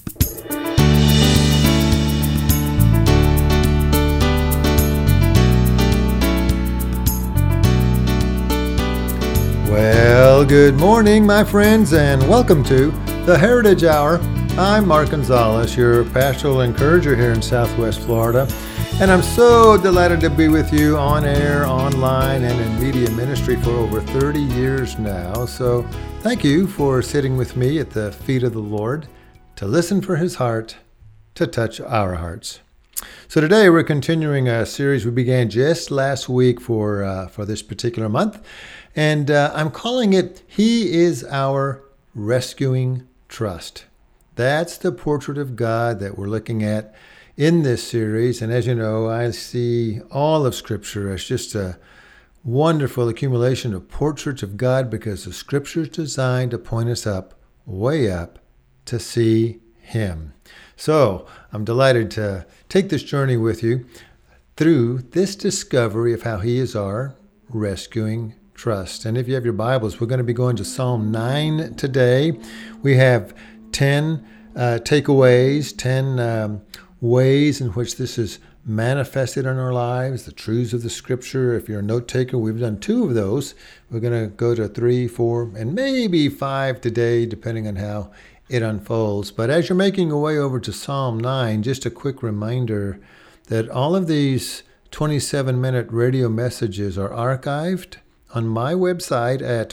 Well, good morning, my friends, and welcome to the Heritage Hour. I'm Mark Gonzalez, your pastoral encourager here in Southwest Florida, and I'm so delighted to be with you on air, online, and in media ministry for over 30 years now. So thank you for sitting with me at the feet of the Lord to listen for His heart, to touch our hearts. So today we're continuing a series we began just last week for this particular month. And I'm calling it, He is Our Rescuing Trust. That's the portrait of God that we're looking at in this series. And as you know, I see all of Scripture as just a wonderful accumulation of portraits of God because the Scripture is designed to point us up, way up, to see Him. So I'm delighted to take this journey with you through this discovery of how He is our rescuing trust. And if you have your Bibles, we're going to be going to Psalm 9 today. We have 10 takeaways, 10 ways in which this is manifested in our lives, the truths of the Scripture. If you're a note taker, we've done 2 of those. We're going to go to 3, 4, and maybe 5 today, depending on how it unfolds. But as you're making your way over to Psalm 9, just a quick reminder that all of these 27-minute radio messages are archived on my website at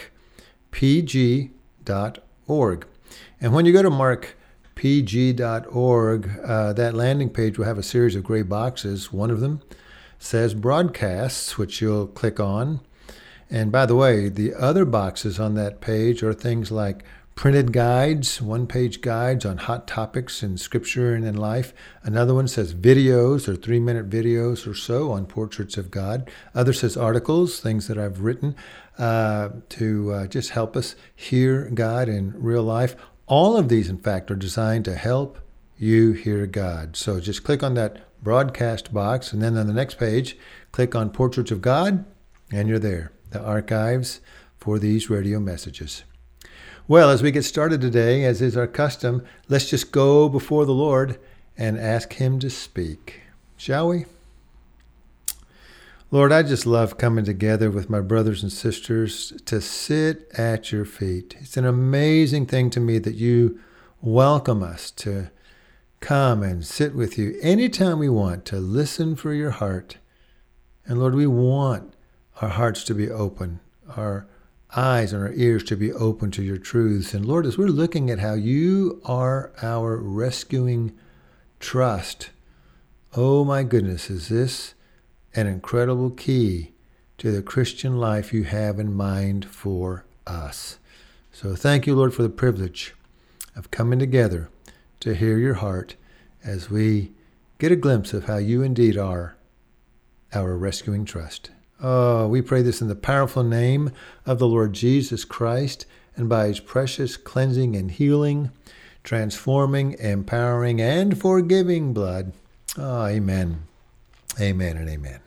markpg.org. And when you go to markpg.org, that landing page will have a series of gray boxes. One of them says broadcasts, which you'll click on. And by the way, the other boxes on that page are things like printed guides, one-page guides on hot topics in Scripture and in life. Another one says videos or 3-minute videos or so on portraits of God. Other says articles, things that I've written to just help us hear God in real life. All of these, in fact, are designed to help you hear God. So just click on that broadcast box, and then on the next page, click on Portraits of God, and you're there, the archives for these radio messages. Well, as we get started today, as is our custom, let's just go before the Lord and ask Him to speak. Shall we? Lord, I just love coming together with my brothers and sisters to sit at your feet. It's an amazing thing to me that you welcome us to come and sit with you anytime we want, to listen for your heart. And Lord, we want our hearts to be open, our eyes and our ears to be open to your truths. And Lord, as we're looking at how you are our rescuing trust, oh my goodness, is this an incredible key to the Christian life you have in mind for us. So thank you, Lord, for the privilege of coming together to hear your heart as we get a glimpse of how you indeed are our rescuing trust. Oh, we pray this in the powerful name of the Lord Jesus Christ and by His precious cleansing and healing, transforming, empowering, and forgiving blood. Oh, amen. Amen and amen.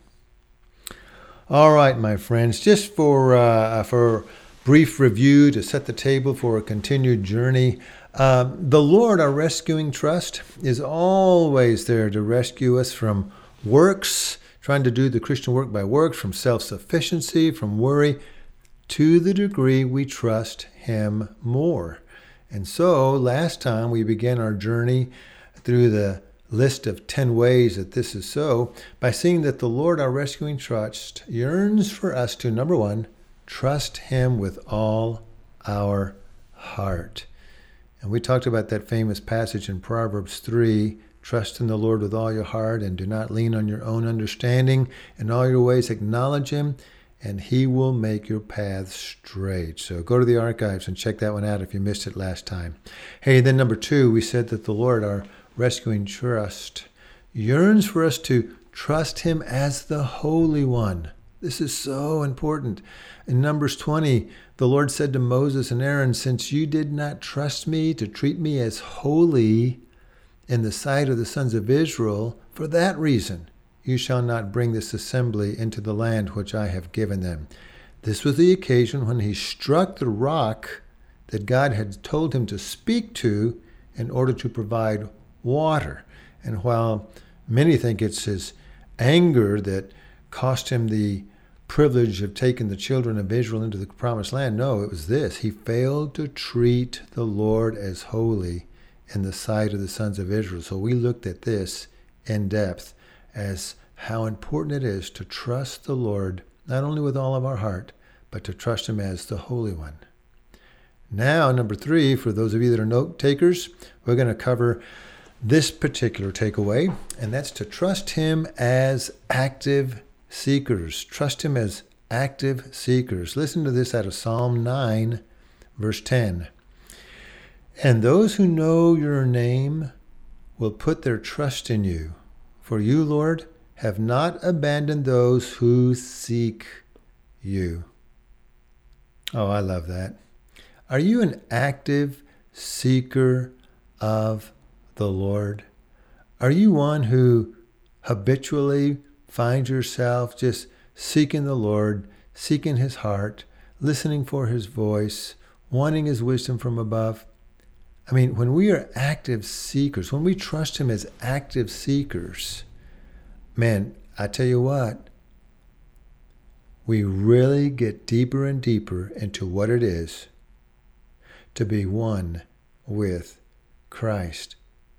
All right, my friends, just for brief review to set the table for a continued journey, the Lord, our rescuing trust, is always there to rescue us from works, trying to do the Christian work by works, from self-sufficiency, from worry, to the degree we trust Him more. And so last time we began our journey through the list of 10 ways that this is so by seeing that the Lord, our rescuing trust, yearns for us to, number 1, trust Him with all our heart. And we talked about that famous passage in Proverbs 3, trust in the Lord with all your heart and do not lean on your own understanding. In all your ways acknowledge Him and He will make your paths straight. So go to the archives and check that one out if you missed it last time. Hey, then number 2, we said that the Lord, our rescuing trust, yearns for us to trust Him as the Holy One. This is so important. In Numbers 20, the Lord said to Moses and Aaron, since you did not trust me to treat me as holy in the sight of the sons of Israel, for that reason you shall not bring this assembly into the land which I have given them. This was the occasion when he struck the rock that God had told him to speak to in order to provide water. And while many think it's his anger that cost him the privilege of taking the children of Israel into the promised land, no, it was this. He failed to treat the Lord as holy in the sight of the sons of Israel. So we looked at this in depth as how important it is to trust the Lord, not only with all of our heart, but to trust him as the Holy One. Now, number 3, for those of you that are note takers, we're going to cover this particular takeaway, and that's to trust him as active seekers. Trust him as active seekers. Listen to this out of Psalm 9, verse 10. And those who know your name will put their trust in you. For you, Lord, have not abandoned those who seek you. Oh, I love that. Are you an active seeker of the Lord? Are you one who habitually finds yourself just seeking the Lord, seeking his heart, listening for his voice, wanting his wisdom from above? I mean, when we are active seekers, when we trust him as active seekers, man, I tell you what, we really get deeper and deeper into what it is to be one with Christ.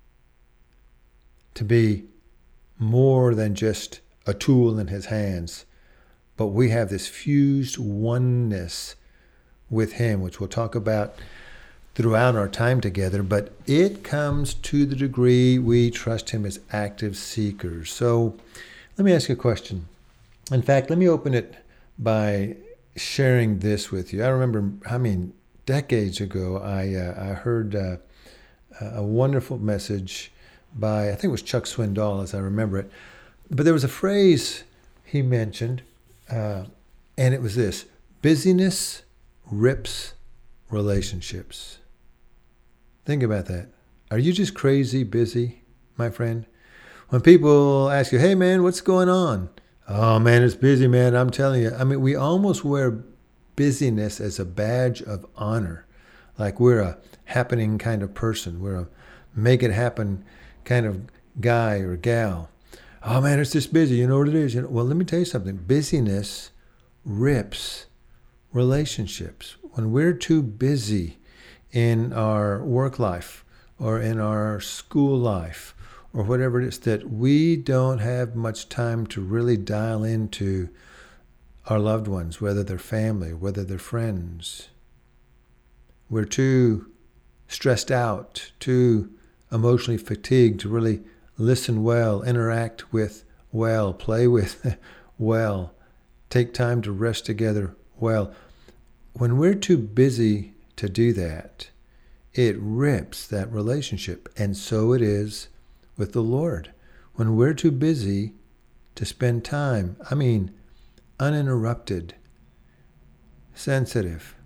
To be more than just a tool in his hands, but we have this fused oneness with him, which we'll talk about throughout our time together, but it comes to the degree we trust him as active seekers. So let me ask you a question. In fact, let me open it by sharing this with you. I remember, decades ago, I heard a wonderful message by, I think it was Chuck Swindoll, as I remember it. But there was a phrase he mentioned, and it was this: busyness rips relationships. Think about that. Are you just crazy busy, my friend? When people ask you, hey man, what's going on? Oh man, it's busy, man. I'm telling you. I mean, we almost wear busyness as a badge of honor. Like we're a happening kind of person. We're a make it happen kind of guy or gal. Oh man, it's just busy. You know what it is? Well, let me tell you something. Busyness rips relationships. When we're too busy in our work life or in our school life or whatever it is, that we don't have much time to really dial into our loved ones, whether they're family, whether they're friends. We're too stressed out, too emotionally fatigued to really listen well, interact with well, play with well, take time to rest together well. When we're too busy to do that, it rips that relationship. And so it is with the Lord. When we're too busy to spend time, uninterrupted, sensitive,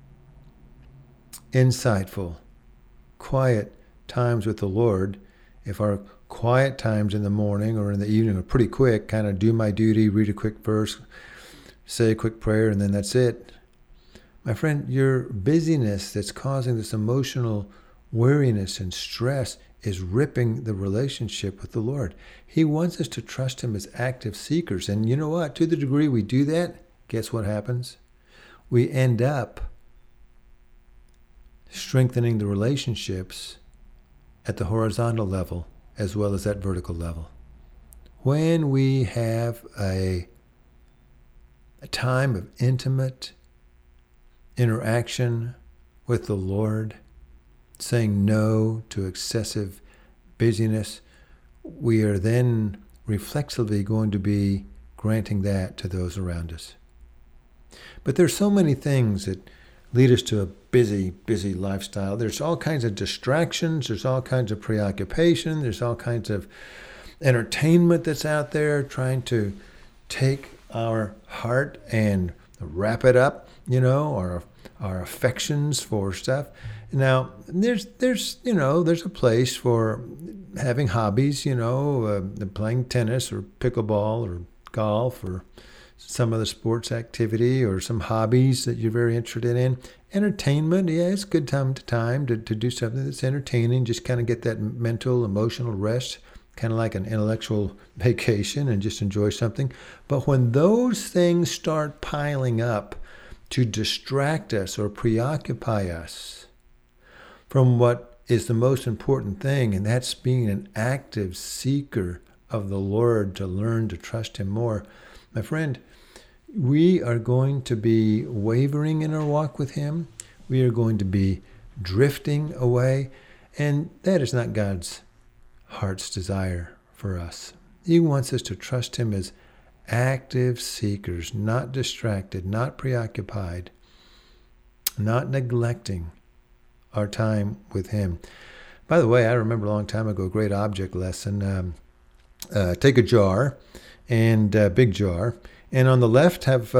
insightful, quiet times with the Lord, if our quiet times in the morning or in the evening are pretty quick, kind of do my duty, read a quick verse, say a quick prayer, and then that's it. My friend, your busyness that's causing this emotional weariness and stress is ripping the relationship with the Lord. He wants us to trust him as active seekers. And you know what? To the degree we do that, guess what happens? We end up strengthening the relationships at the horizontal level as well as that vertical level. When we have a time of intimate interaction with the Lord, saying no to excessive busyness, we are then reflexively going to be granting that to those around us. But there's so many things that lead us to a busy lifestyle. There's all kinds of distractions. There's all kinds of preoccupation. There's all kinds of entertainment that's out there trying to take our heart and wrap it up, our affections for stuff. Now, there's a place for having hobbies, playing tennis or pickleball or golf or some other sports activity or some hobbies that you're very interested in. Entertainment, yeah, it's good time to time to do something that's entertaining, just kind of get that mental, emotional rest, kind of like an intellectual vacation and just enjoy something. But when those things start piling up to distract us or preoccupy us from what is the most important thing, and that's being an active seeker of the Lord to learn to trust Him more, my friend, we are going to be wavering in our walk with Him. We are going to be drifting away. And that is not God's heart's desire for us. He wants us to trust Him as active seekers, not distracted, not preoccupied, not neglecting our time with Him. By the way, I remember a long time ago, a great object lesson. Take a jar, and a big jar, and on the left have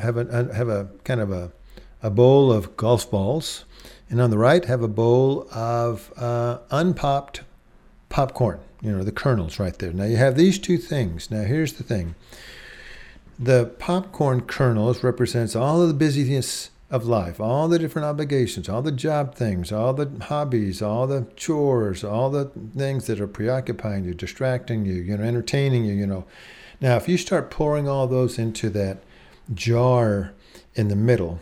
a kind of a bowl of golf balls, and on the right have a bowl of unpopped popcorn. The kernels right there. Now you have these two things. Now here's the thing: the popcorn kernels represents all of the busyness of life, all the different obligations, all the job things, all the hobbies, all the chores, all the things that are preoccupying you, distracting you, entertaining you. Now, if you start pouring all those into that jar in the middle,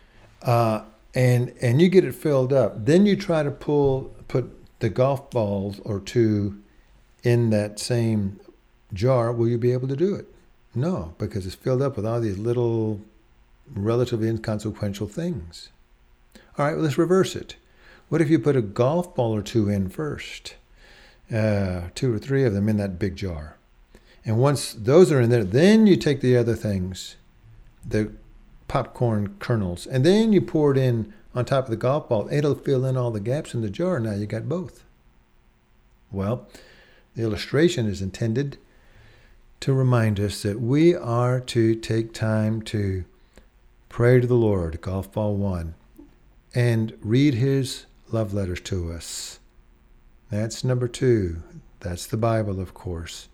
and you get it filled up, then you try to put the golf balls or two in that same jar, will you be able to do it? No, because it's filled up with all these little relatively inconsequential things. All right, well, let's reverse it. What if you put a golf ball or two in first? 2 or 3 of them in that big jar. And once those are in there, then you take the other things, the popcorn kernels, and then you pour it in on top of the golf ball. It'll fill in all the gaps in the jar. Now you got both. Well, the illustration is intended to remind us that we are to take time to pray to the Lord, golf ball 1, and read His love letters to us. That's number 2. That's the Bible, of course.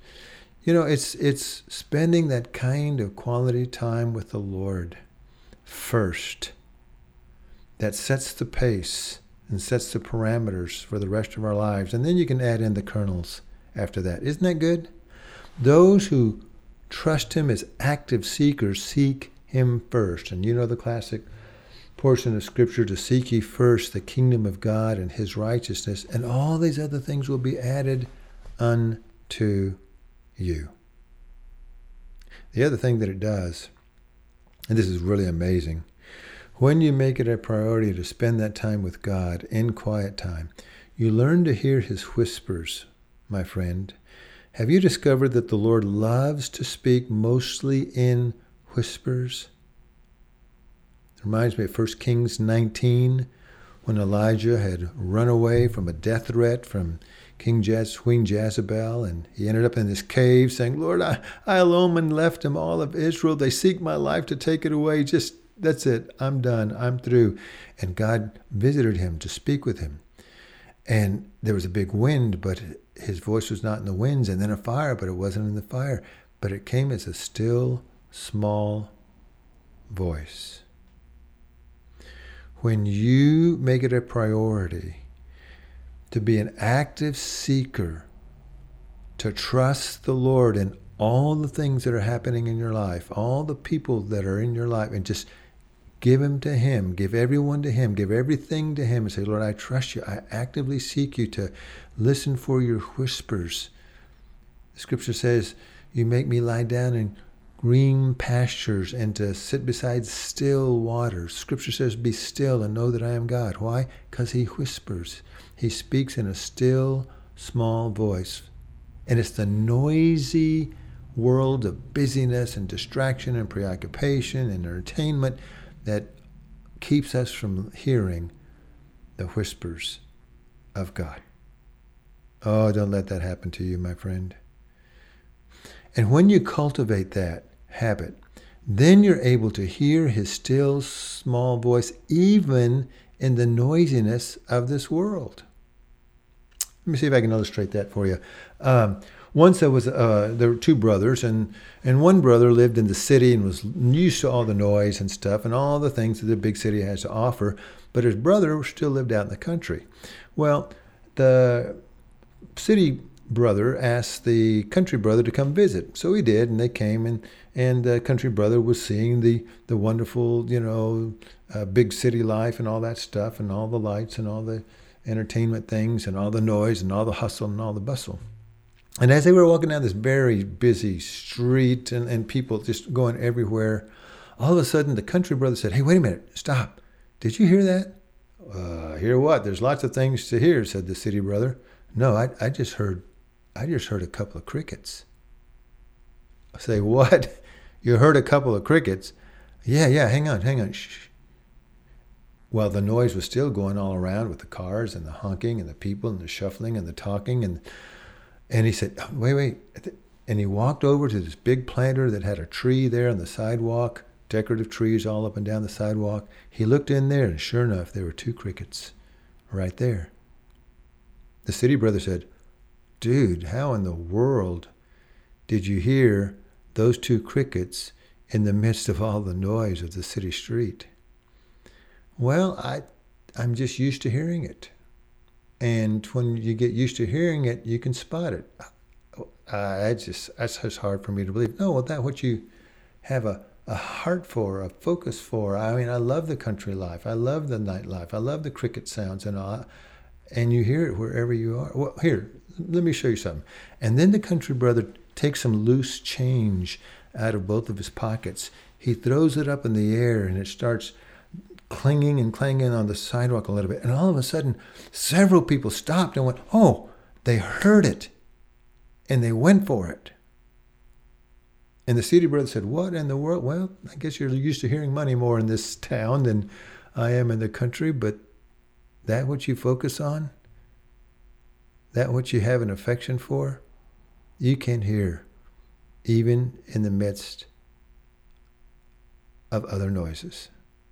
It's spending that kind of quality time with the Lord first that sets the pace and sets the parameters for the rest of our lives. And then you can add in the kernels after that. Isn't that good? Those who trust Him as active seekers seek Him first. And the classic portion of Scripture, to seek ye first the kingdom of God and His righteousness, and all these other things will be added unto you. The other thing that it does, and this is really amazing, when you make it a priority to spend that time with God in quiet time, you learn to hear His whispers, my friend. Have you discovered that the Lord loves to speak mostly in whispers? It reminds me of 1 Kings 19, when Elijah had run away from a death threat from Queen Jezebel, and he ended up in this cave saying, Lord, I alone left him all of Israel. They seek my life to take it away. That's it. I'm done. I'm through. And God visited him to speak with him. And there was a big wind, but his voice was not in the winds, and then a fire, but it wasn't in the fire. But it came as a still, small voice. When you make it a priority to be an active seeker, to trust the Lord in all the things that are happening in your life, all the people that are in your life, and just give them to Him, give everyone to Him, give everything to Him, and say, Lord, I trust you. I actively seek you to listen for your whispers. The Scripture says, you make me lie down in green pastures and to sit beside still waters. Scripture says, be still and know that I am God. Why? Because He whispers. He speaks in a still, small voice. And it's the noisy world of busyness and distraction and preoccupation and entertainment that keeps us from hearing the whispers of God. Oh, don't let that happen to you, my friend. And when you cultivate that habit, then you're able to hear His still, small voice, even in the noisiness of this world. Let me see if I can illustrate that for you. Once there were two brothers, and one brother lived in the city and was used to all the noise and stuff and all the things that the big city has to offer, but his brother still lived out in the country. Well, the city brother asked the country brother to come visit. So he did, and they came, and the country brother was seeing the wonderful, big city life and all that stuff and all the lights and all the entertainment things and all the noise and all the hustle and all the bustle. And as they were walking down this very busy street and people just going everywhere, all of a sudden the country brother said, "Hey, wait a minute, stop. Did you hear that?" Hear what? There's lots of things to hear," said the city brother. "No, I just heard a couple of crickets." I say, "What? You heard a couple of crickets?" Yeah, hang on. Shh. Well, the noise was still going all around with the cars and the honking and the people and the shuffling and the talking. And he said, wait. And he walked over to this big planter that had a tree there on the sidewalk, decorative trees all up and down the sidewalk. He looked in there, and sure enough, there were two crickets right there. The city brother said, "Dude, how in the world did you hear those two crickets in the midst of all the noise of the city street?" "Well, I'm just used to hearing it. And when you get used to hearing it, you can spot it." That's just hard for me to believe. No, well, that's what you have a heart for, a focus for. I mean, I love the country life. I love the nightlife. I love the cricket sounds and all. And you hear it wherever you are. Well, here, let me show you something. And then the country brother takes some loose change out of both of his pockets. He throws it up in the air, and it starts clinging and clanging on the sidewalk a little bit. And all of a sudden, several people stopped and went, "Oh, they heard it." And they went for it. And the city brother said, "What in the world?" "Well, I guess you're used to hearing money more in this town than I am in the country, but that what you focus on, that what you have an affection for, you can hear even in the midst of other noises."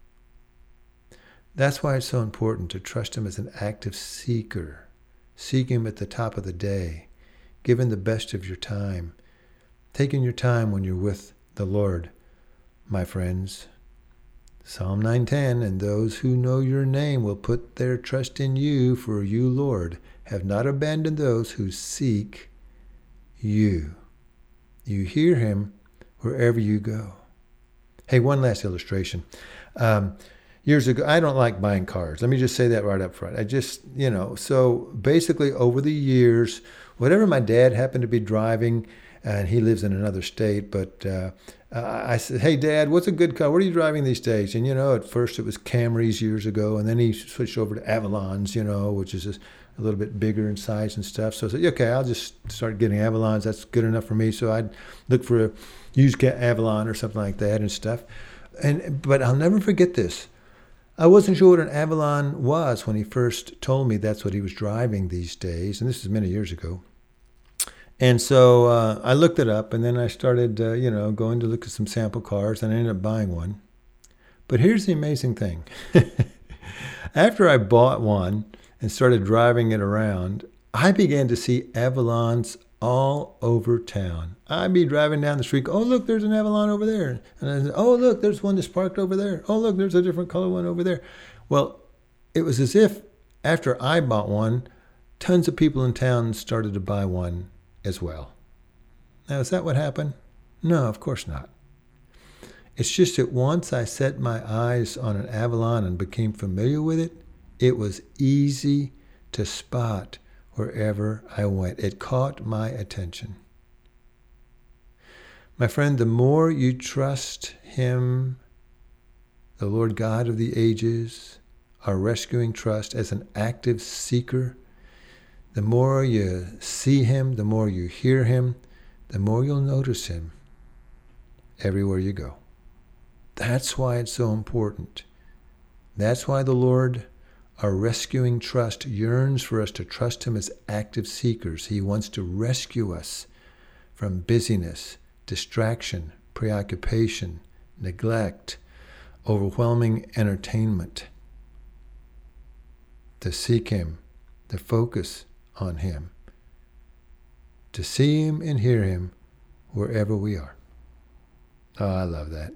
That's why it's so important to trust him as an active seeker. Seek him at the top of the day. Give him the best of your time. Taking your time when you're with the Lord, my friends. Psalm 9:10, "And those who know your name will put their trust in you, for you, Lord, have not abandoned those who seek you." You hear him wherever you go. Hey, one last illustration. Years ago, I don't like buying cars. Let me just say that right up front. I just, so basically over the years, whatever my dad happened to be driving, and he lives in another state, but I said, "Hey, Dad, what's a good car? What are you driving these days?" And, at first it was Camrys years ago, and then he switched over to Avalons, which is just a little bit bigger in size and stuff. So I said, "Okay, I'll just start getting Avalons. That's good enough for me." So I'd look for a used Avalon or something like that and stuff. But I'll never forget this. I wasn't sure what an Avalon was when he first told me that's what he was driving these days, and this is many years ago. And so I looked it up, and then I started, going to look at some sample cars, and I ended up buying one. But here's the amazing thing. After I bought one and started driving it around, I began to see Avalons all over town. I'd be driving down the street. "Oh, look, there's an Avalon over there." And I said, "Oh, look, there's one that's parked over there. Oh, look, there's a different color one over there." Well, it was as if after I bought one, tons of people in town started to buy one as well. Now, is that what happened? No, of course not. It's just that once I set my eyes on an Avalon and became familiar with it, it was easy to spot wherever I went. It caught my attention. My friend, the more you trust him, the Lord God of the ages, our rescuing trust as an active seeker, the more you see him, the more you hear him, the more you'll notice him everywhere you go. That's why it's so important. That's why the Lord, our rescuing trust, yearns for us to trust him as active seekers. He wants to rescue us from busyness, distraction, preoccupation, neglect, overwhelming entertainment. To seek him, to focus on him. to see him and hear him wherever we are. Oh, I love that.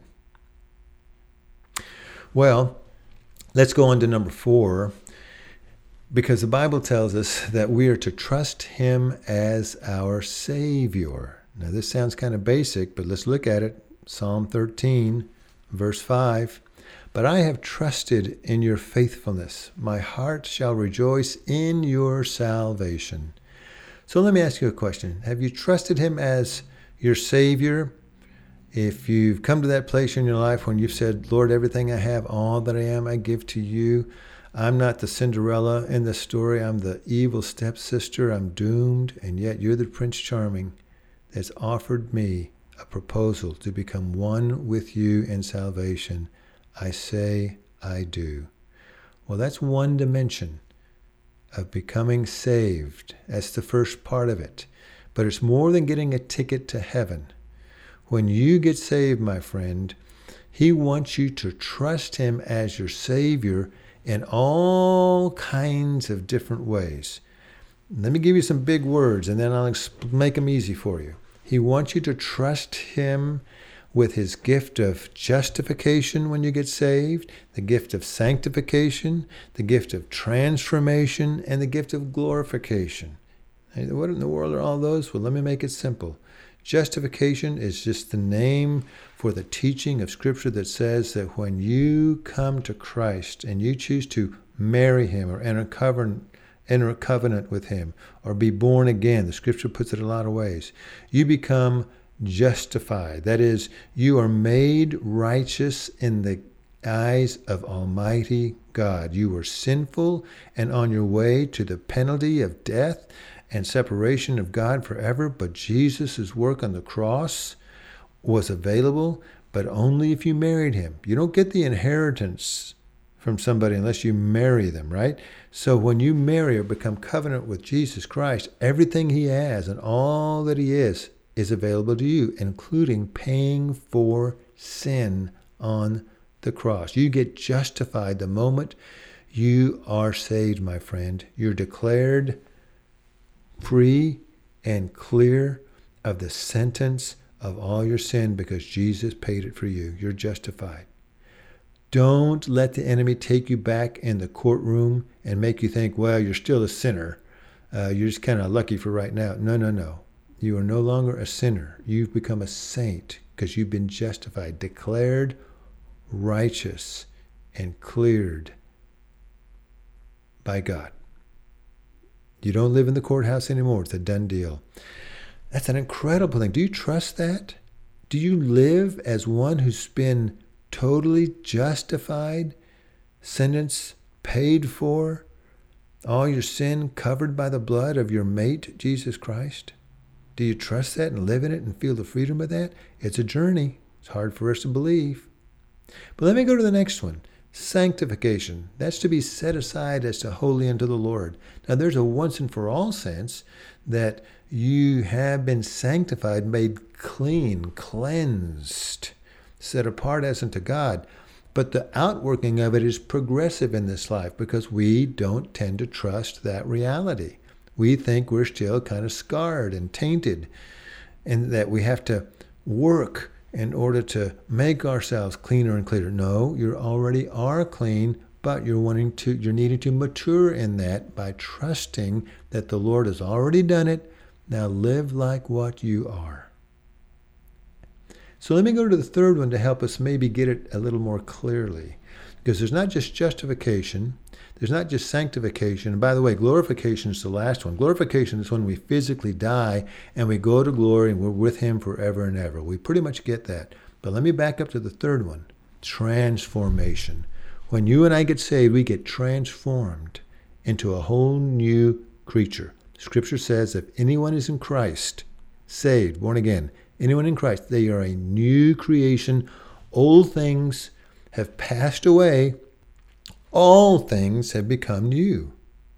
Well, let's go on to number 4, because the Bible tells us that we are to trust him as our Savior. Now, this sounds kind of basic, but let's look at it. Psalm 13, verse 5. But I have trusted in your faithfulness. My heart shall rejoice in your salvation. So let me ask you a question. Have you trusted him as your Savior? If you've come to that place in your life when you've said, Lord, everything I have, all that I am, I give to you. I'm not the Cinderella in the story. I'm the evil stepsister. I'm doomed. And yet you're the Prince Charming that's offered me a proposal to become one with you in salvation. I say I do. Well, that's one dimension of becoming saved. That's the first part of it. But it's more than getting a ticket to heaven. When you get saved, my friend, he wants you to trust him as your Savior in all kinds of different ways. Let me give you some big words, and then I'll make them easy for you. He wants you to trust him with his gift of justification when you get saved, the gift of sanctification, the gift of transformation, and the gift of glorification. What in the world are all those? Well, let me make it simple. Justification is just the name for the teaching of Scripture that says that when you come to Christ and you choose to marry him or enter a covenant with him or be born again, the Scripture puts it a lot of ways, you become justified. That is, you are made righteous in the eyes of Almighty God. You were sinful and on your way to the penalty of death and separation of God forever, but Jesus' work on the cross was available, but only if you married him. You don't get the inheritance from somebody unless you marry them, right? So when you marry or become covenant with Jesus Christ, everything he has and all that he is available to you, including paying for sin on the cross. You get justified the moment you are saved, my friend. You're declared free and clear of the sentence of all your sin because Jesus paid it for you. You're justified. Don't let the enemy take you back in the courtroom and make you think, well, you're still a sinner. You're just kind of lucky for right now. No. You are no longer a sinner. You've become a saint because you've been justified, declared righteous, and cleared by God. You don't live in the courthouse anymore. It's a done deal. That's an incredible thing. Do you trust that? Do you live as one who's been totally justified, sentence paid for, all your sin covered by the blood of your mate, Jesus Christ? Do you trust that and live in it and feel the freedom of that? It's a journey. It's hard for us to believe. But let me go to the next one. Sanctification. That's to be set aside as to holy unto the Lord. Now, there's a once and for all sense that you have been sanctified, made clean, cleansed, set apart as unto God. But the outworking of it is progressive in this life because we don't tend to trust that reality. We think we're still kind of scarred and tainted and that we have to work in order to make ourselves cleaner and cleaner. No, you already are clean, but you're needing to mature in that by trusting that the Lord has already done it. Now live like what you are. So let me go to the third one to help us maybe get it a little more clearly. Because there's not just justification, there's not just sanctification. And by the way, glorification is the last one. Glorification is when we physically die and we go to glory and we're with him forever and ever. We pretty much get that. But let me back up to the third one, transformation. When you and I get saved, we get transformed into a whole new creature. Scripture says if anyone is in Christ, saved, born again, anyone in Christ, they are a new creation. Old things have passed away. All things have become new.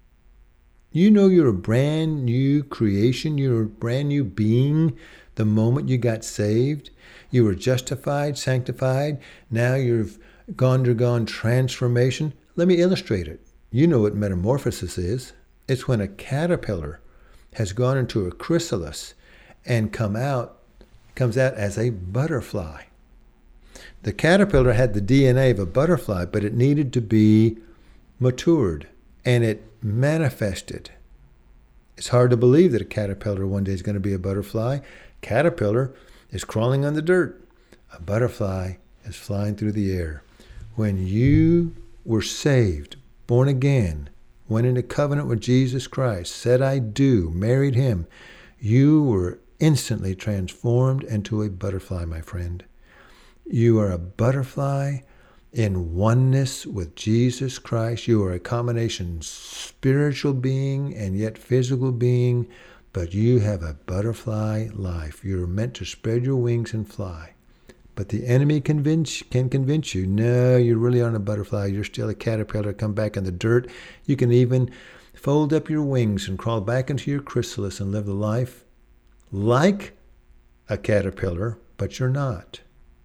You know you're a brand new creation. You're a brand new being the moment you got saved. You were justified, sanctified. Now you've undergone transformation. Let me illustrate it. You know what metamorphosis is. It's when a caterpillar has gone into a chrysalis and comes out as a butterfly. The caterpillar had the DNA of a butterfly, but it needed to be matured, and it manifested. It's hard to believe that a caterpillar one day is going to be a butterfly. Caterpillar is crawling on the dirt. A butterfly is flying through the air. When you were saved, born again, went into covenant with Jesus Christ, said I do, married him, you were instantly transformed into a butterfly, my friend. You are a butterfly in oneness with Jesus Christ. You are a combination spiritual being and yet physical being, but you have a butterfly life. You're meant to spread your wings and fly. But the enemy can convince you, no, you really aren't a butterfly. You're still a caterpillar. Come back in the dirt. You can even fold up your wings and crawl back into your chrysalis and live the life like a caterpillar, but you're not.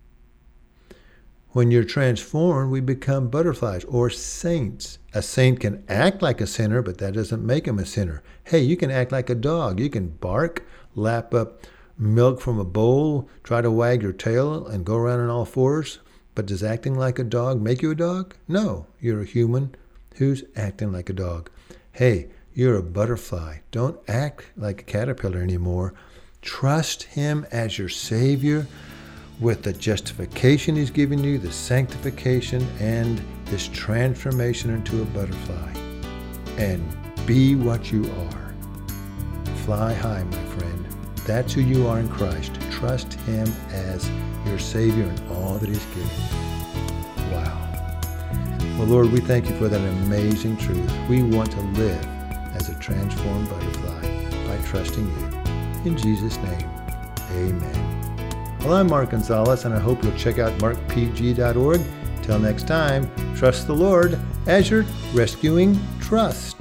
When you're transformed, we become butterflies or saints. A saint can act like a sinner, but that doesn't make him a sinner. Hey, you can act like a dog. You can bark, lap up milk from a bowl, try to wag your tail and go around on all fours. But does acting like a dog make you a dog? No, you're a human who's acting like a dog. Hey, you're a butterfly. Don't act like a caterpillar anymore. Trust him as your Savior with the justification he's given you, the sanctification, and this transformation into a butterfly. And be what you are. Fly high, my friend. That's who you are in Christ. Trust him as your Savior and all that he's given you. Wow. Well, Lord, we thank you for that amazing truth. We want to live as a transformed butterfly by trusting you. In Jesus' name, amen. Well, I'm Mark Gonzalez, and I hope you'll check out markpg.org. Till next time, trust the Lord as your rescuing trust.